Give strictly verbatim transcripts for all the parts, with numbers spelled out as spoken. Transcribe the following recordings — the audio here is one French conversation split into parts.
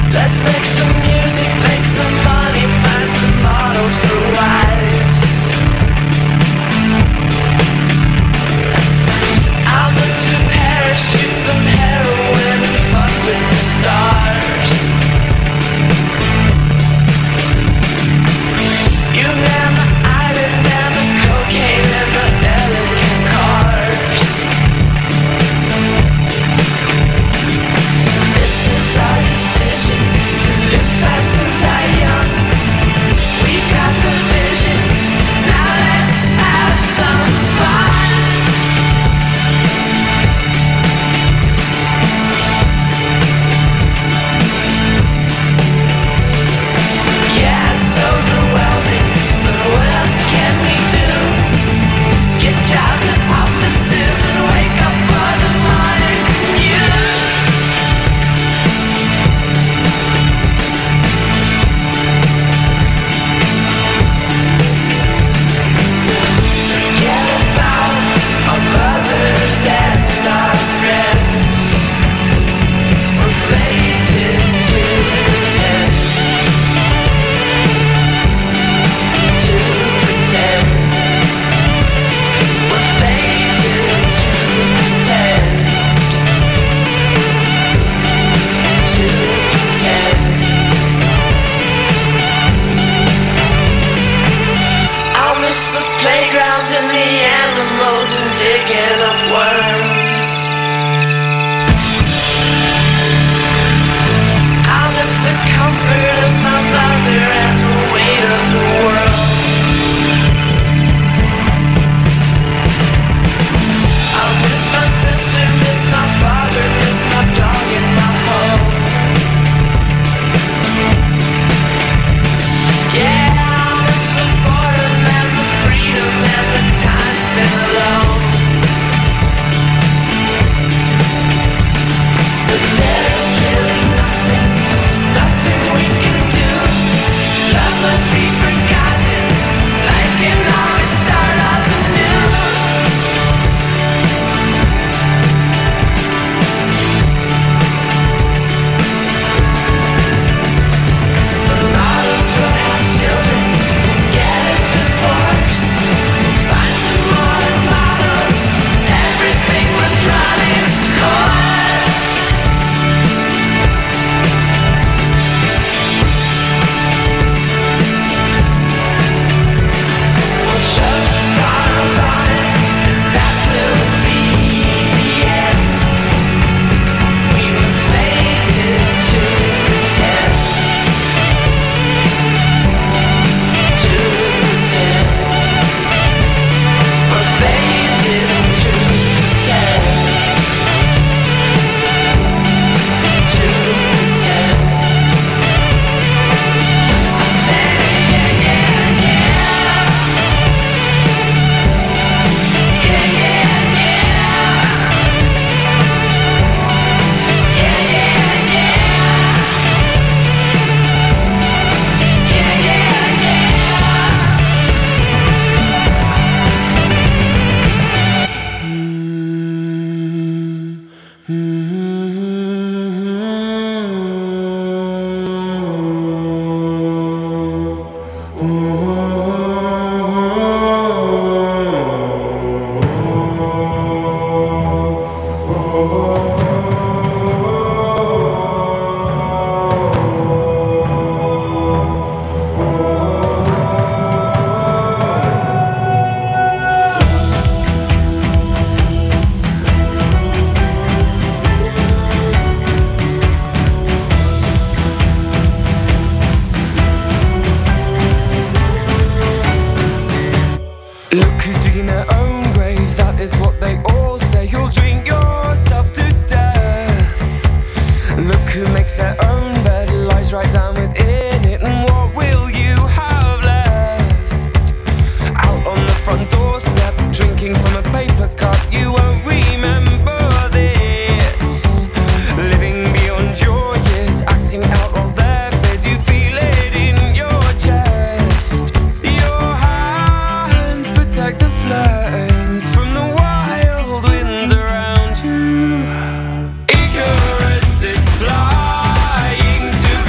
Icarus is flying to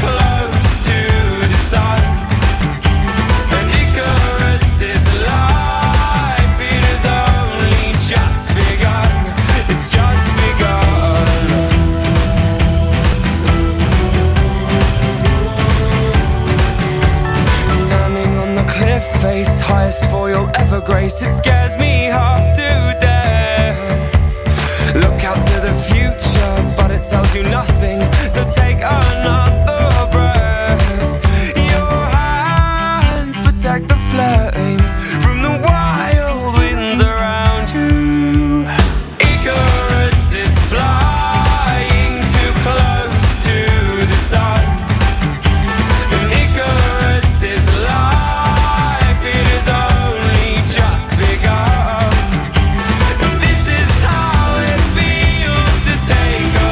face, highest for your ever grace. It scares me half to death. Look out to the future, but it tells you nothing. So take another breath. Your hands protect the flames from the wild winds around you. Icarus is flying too close to the sun. And Icarus is life, it is only just begun. And this is how it feels to take a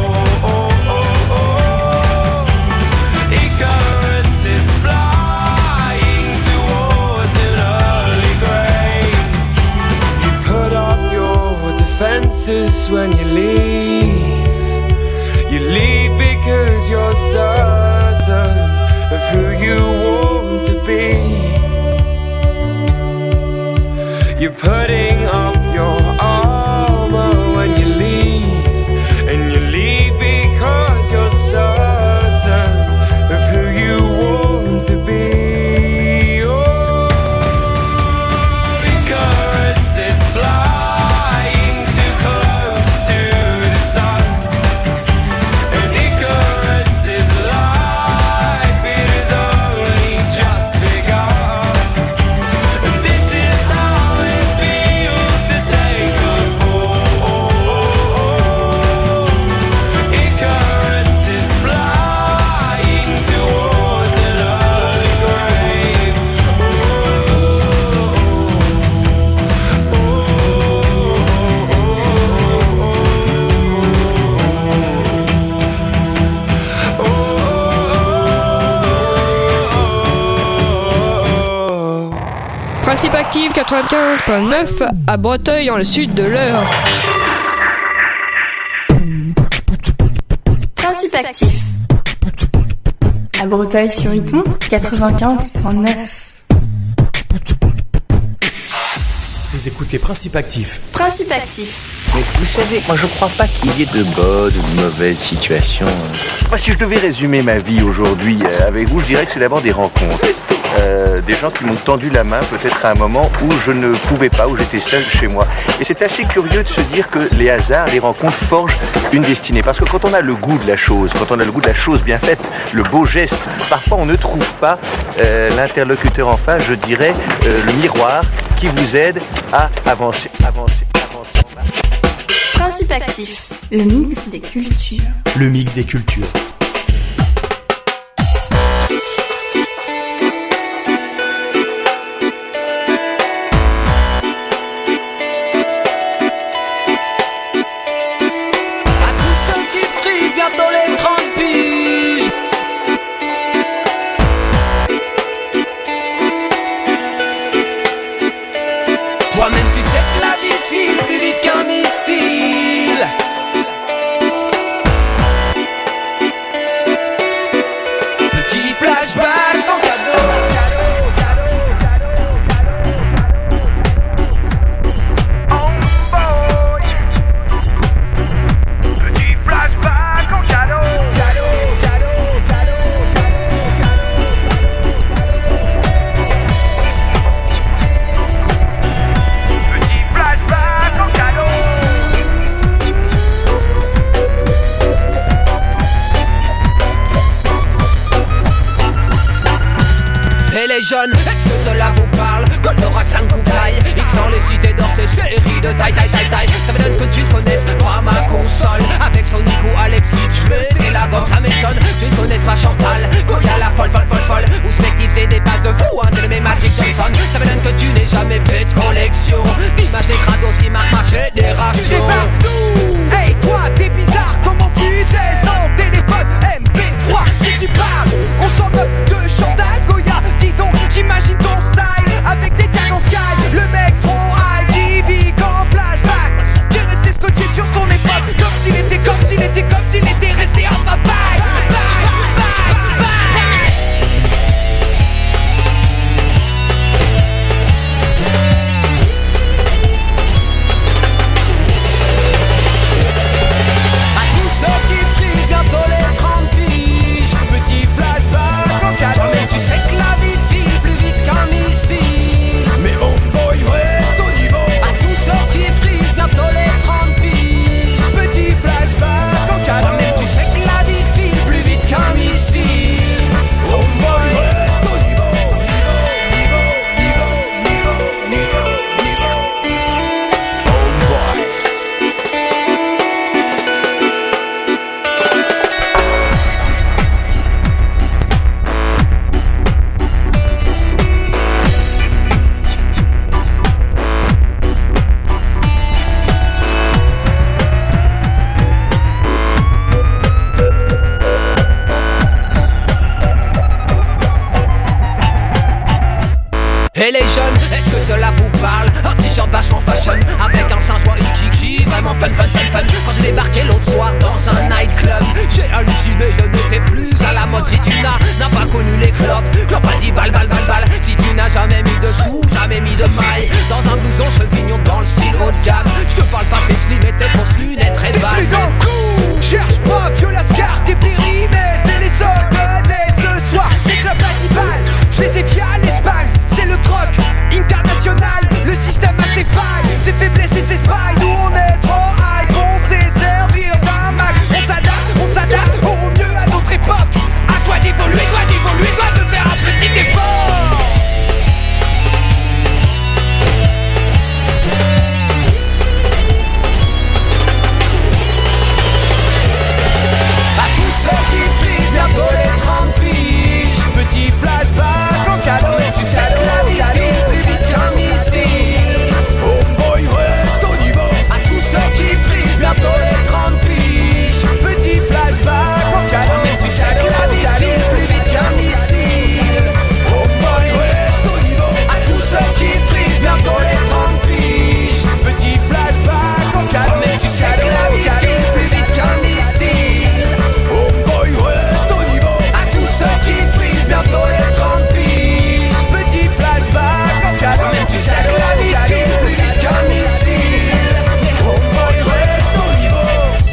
fall. Icarus is flying towards an early grave. You put up your defenses when you leave. You leave because you're certain of who you want to be. You're putting up your armor when you leave. And you leave because you're certain of who you want to be. Oh, Icarus is flying too close to the sun. And Icarus is life, it is only just begun. And this is how it feels to take a fall. Icarus is flying towards an early grave. Principe actif quatre-vingt-quinze virgule neuf à Breteuil dans le sud de l'Eure. Principe actif. À Breteuil-sur-Iton, quatre-vingt-quinze virgule neuf. Vous écoutez Principe actif. Principe actif. Mais vous savez, moi je crois pas qu'il y ait de bonnes ou de mauvaises situations. Moi, si je devais résumer ma vie aujourd'hui euh, avec vous, je dirais que c'est d'abord des rencontres. Euh, des gens qui m'ont tendu la main peut-être à un moment où je ne pouvais pas, où j'étais seul chez moi. Et c'est assez curieux de se dire que les hasards, les rencontres forgent une destinée. Parce que quand on a le goût de la chose, quand on a le goût de la chose bien faite, le beau geste, parfois on ne trouve pas euh, l'interlocuteur en face, je dirais, euh, le miroir qui vous aide à avancer, avancer, avancer. Principe actif. Le mix des cultures. Le mix des cultures. Jeunes, est-ce que cela vous parle? Goldorak, cinq bouteilles, X en les cités d'or, ces séries de taille, taille, taille, taille. Ça m'étonne que tu te connaisses pas ma console. Avec son Nico, Alex, je mets la gomme, ça m'étonne. Tu ne connaisses pas Chantal, Goya la folle, folle, folle, folle. Ou Spective, c'est des pattes de fou, un de mes Magic Johnson. Ça m'étonne que tu n'aies jamais fait de collection d'images des crados qui marquent ma génération. Tu débarques d'où? Hey toi, t'es bizarre, comment tu sais? Sans téléphone, M P trois, qui tu parles? On s'en moque de Chantal, Goya, dis donc, j'imagine ton style avec des tags en sky. Le mec trop high qui vit qu'en flashback, qui est resté scotché sur son époque, comme s'il était, comme s'il était, comme s'il était resté en stand-by. Et les jeunes, est-ce que cela vous parle? Un t-shirt vachement fashion avec un Saint-Joie Ikiki, vraiment fun fun fun fun. Quand j'ai débarqué l'autre soir dans un nightclub, j'ai halluciné, je n'étais plus à la mode. Si tu n'as, n'as pas connu les clopes, clopes a dit balle balle balle balle. Si tu n'as jamais mis de sous, jamais mis de maille dans un blouson chevignon dans le style haut de gamme, je te parle pas tes slim et tes fausses lunettes très balles. Plus dans le cou, cherche pas, vieux lascar, tes périmètres. Et les soldes dès ce soir, les clubs à dix balles, je les ai via l'Espagne. C'est le troc international, le système a ses failles, ses faiblesses et ses failles. Nous on est trop high, on sait servir d'un Mac. On s'adapte, on s'adapte au mieux à notre époque. À toi d'évoluer, toi d'évoluer, toi de faire un petit effort. À tous ceux qui frisent bientôt les trente piges, petit flashback en cadeau. Mais tu sais que la vie file plus vite qu'un missile. Oh boy, reste au niveau. À tous ceux qui frisent bientôt les trente piges, petit flashback en cadeau. Mais tu sais que la vie file plus vite qu'un missile. Oh boy, reste au niveau. À tous ceux qui frisent bientôt les trente piges, petit flashback en cadeau. Mais tu sais que la vie file plus vite qu'un missile. Oh boy, reste au niveau. À tous ceux qui frisent bientôt les trente piges, petit flashback en cadeau. Mais tu sais que la vie file plus vite qu'un missile. Oh boy, reste au niveau.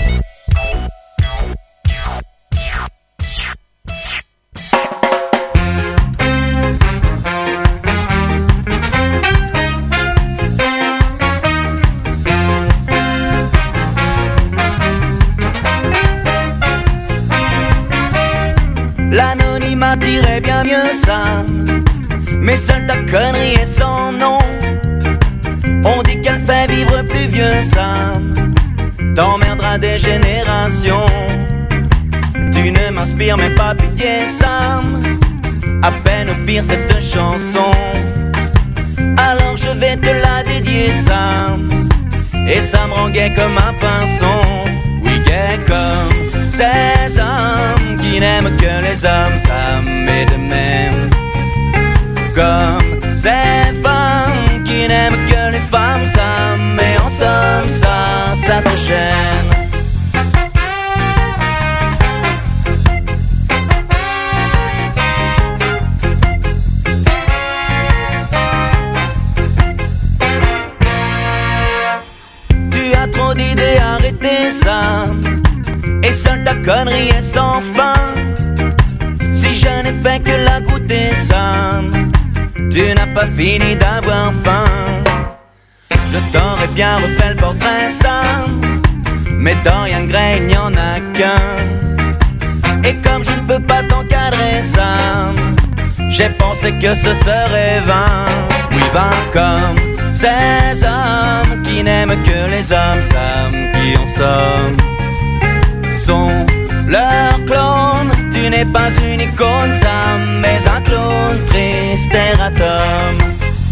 L'anonymat dirait bien mieux ça, mais seule ta connerie est sans nom. On dit qu'elle fait vivre plus vieux, Sam, t'emmerdera des générations. Tu ne m'inspires même pas pitié, Sam, à peine au pire cette chanson. Alors je vais te la dédier, Sam, et ça me rend gay comme un pinson. Oui, gay comme ces hommes qui n'aiment que les hommes, Sam, et de même comme ces femmes qui n'aiment que les femmes, Sam, mais en somme, ça, ça te gêne. Tu as trop d'idées, arrêtez ça, et seule ta connerie est sans fin. Si je n'ai fait que la goûter, Sam, tu n'as pas fini d'avoir faim. Je t'aurais bien refait le portrait, Sam, mais Dorian Gray, il n'y en a qu'un. Et comme je ne peux pas t'encadrer, Sam, j'ai pensé que ce serait vain. Oui, vain comme ces hommes qui n'aiment que les hommes, Sam, qui en somme sont leurs clones. Tu n'es pas une icône, Sam, mais un clone triste erratum.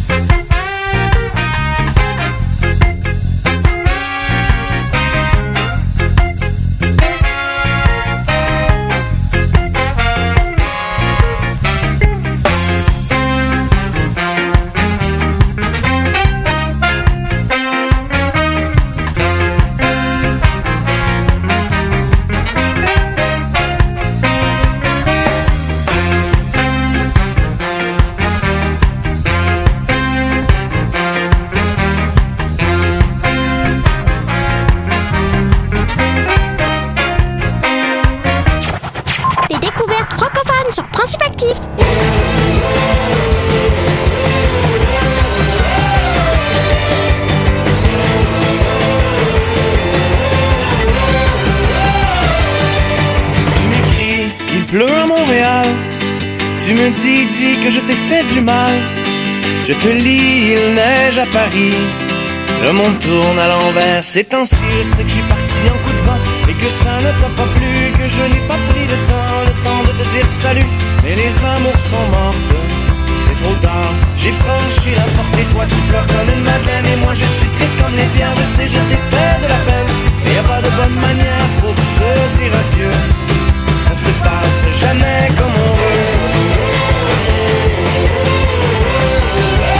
sur Principe Actif. Tu m'écris, il pleut à Montréal. Tu me dis, dis que je t'ai fait du mal. Je te lis, il neige à Paris. Le monde tourne à l'envers ces temps-ci. Je sais que je suis parti en coup de vent et que ça ne t'a pas plu, que je n'ai pas pris le temps, le temps de te dire salut. Mais les amours sont mortes, c'est trop tard. J'ai franchi la porte et toi tu pleures comme une madeleine. Et moi je suis triste comme les pierres. Je sais, je t'ai fait de la peine, mais y a pas de bonne manière pour se dire adieu. Ça se passe jamais comme on veut.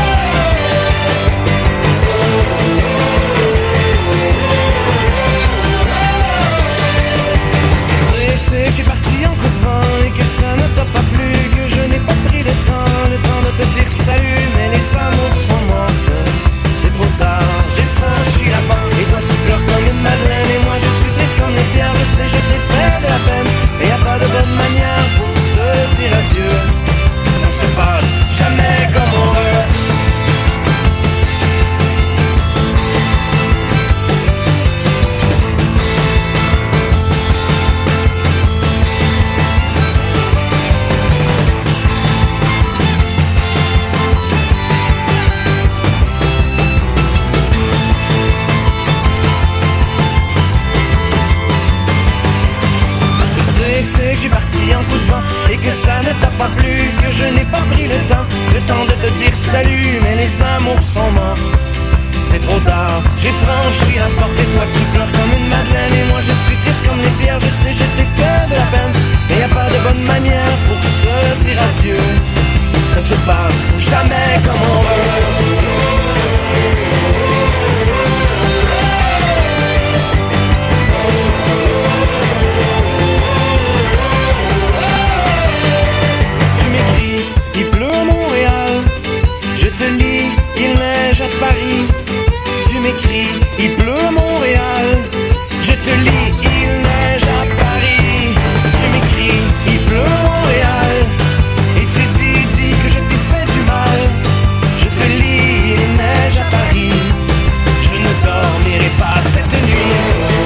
parti en coup de vent et que ça ne t'a pas plu, que je n'ai pas pris le temps, le temps de te dire salut, mais les amours sont morts. C'est trop tard, j'ai franchi la porte et toi tu pleures comme une madeleine. Et moi je suis triste comme les pierres, je sais je t'ai fait de la peine, mais y a pas de bonne manière pour se dire adieu. Ça se passe jamais comme on veut. Tu m'écris, il pleut à Montréal, je te lis, il neige à Paris. Tu m'écris, il pleut à Montréal, je te lis, il neige à Paris. Tu m'écris, il pleut à Montréal, et tu dis, dis que je t'ai fait du mal. Je te lis, il neige à Paris, je ne dormirai pas cette nuit.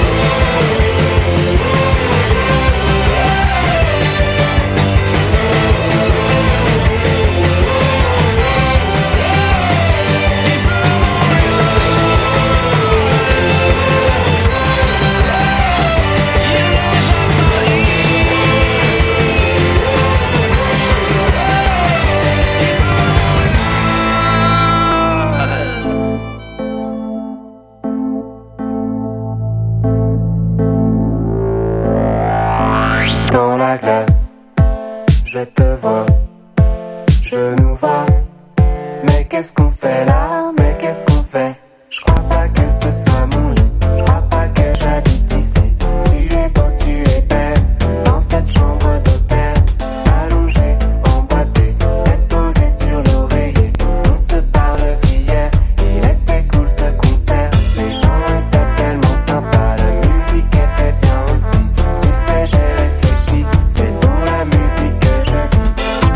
Dans la glace, je te vois, je nous vois. Mais qu'est-ce qu'on fait là? Mais qu'est-ce qu'on fait? Je crois pas que ce soit mon lit, je crois pas que j'habite ici. Tu es beau, tu es belle, dans cette chambre d'hôtel, allongée, emboîtée, tête posée sur l'oreiller. On se parle d'hier, il était cool ce concert. Les gens étaient tellement sympas, la musique était bien aussi. Tu sais, j'ai réfléchi, c'est pour la musique que je vis.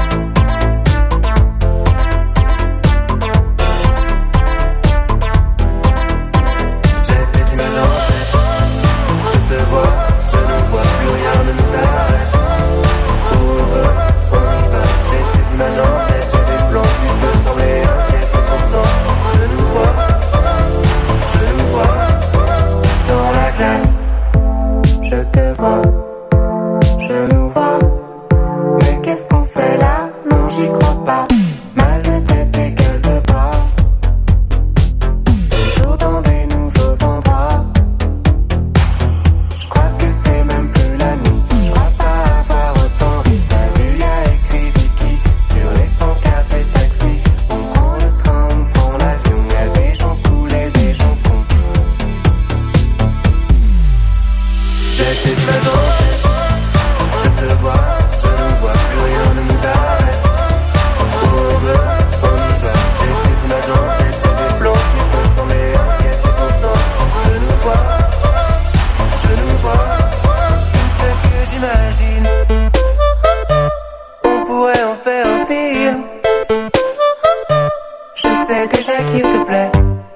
J'ai des images en tête, je te vois, je ne vois plus rien ne nous arrête. Où on veut, on y va. J'ai des images en tête, j'ai des plans, tu peux sembler inquiète et pourtant je nous vois, je nous vois. Dans la glace, je te vois, je nous vois. Mais qu'est-ce qu'on fait là? Non, j'y crois pas. Mal de tête et gueule de bois, toujours dans des nouveaux endroits. Je crois que c'est même plus la nuit, je crois pas avoir autant ri. T'as vu, y'a écrit Vicky sur les pancartes des taxis. On prend le train, on prend l'avion, y'a des gens cool et des gens cons. J'ai des images en tête, je te vois, je ne vois plus rien ne nous arrête. Où on veut, on y va. J'ai des images en tête, j'ai des plans qui peuvent sembler inquiets et pourtant je nous vois, je nous vois. Tout ce que j'imagine, on pourrait en faire un film. Je sais déjà qu'il te plaît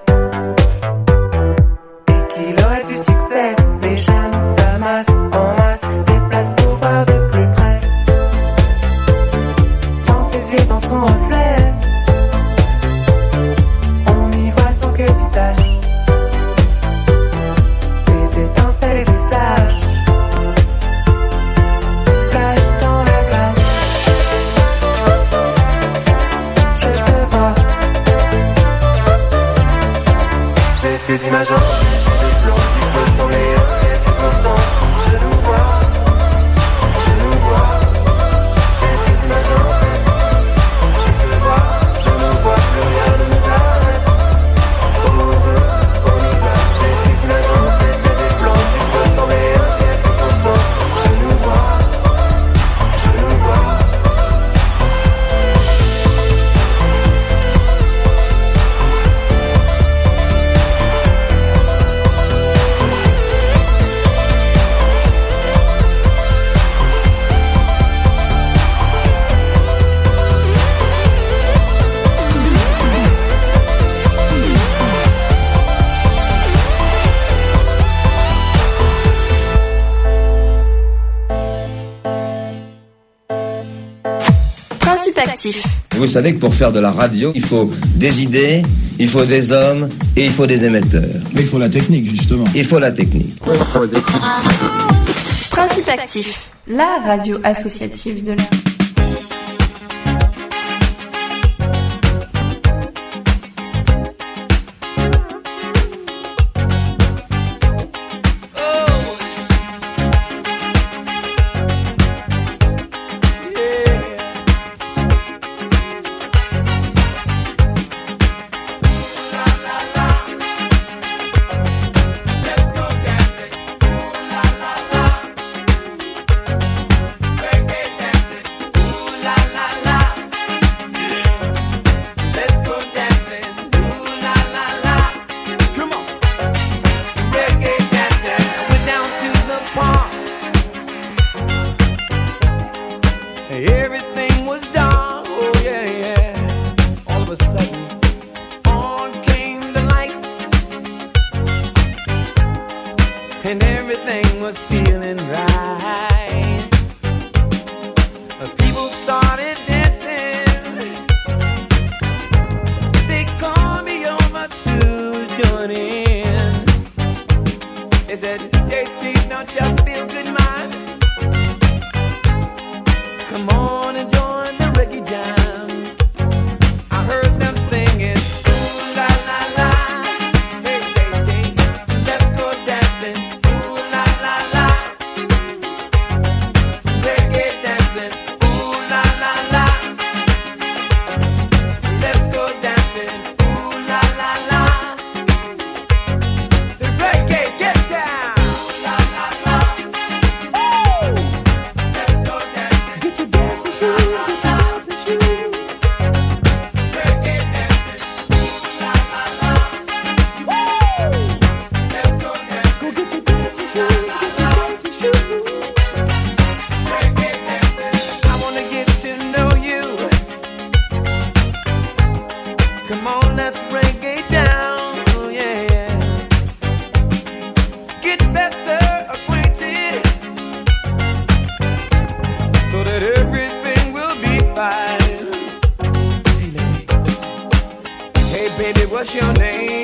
et qu'il aurait du succès. Les jeunes s'amassent en masse, des places pour voir de plus près. Dans tes yeux, dans ton reflet, on y voit sans que tu saches. Des étincelles et des flashs, flash dans la glace. Je te vois, j'ai des images en tête, j'ai des plans qui peuvent sembler inquiets et pourtant je nous vois, je nous vois. J'ai des images en tête, je te vois, je ne vois plus rien ne nous arrête. Où on veut, on y va. J'ai des images en tête, j'ai des plans qui peuvent sembler inquiets et pourtant je nous vois, je nous vois. Principe actif. Vous savez que pour faire de la radio, il faut des idées, il faut des hommes et il faut des émetteurs. Mais il faut la technique, justement. Il faut la technique. Principe Actif, la radio associative de l'air. What's your name?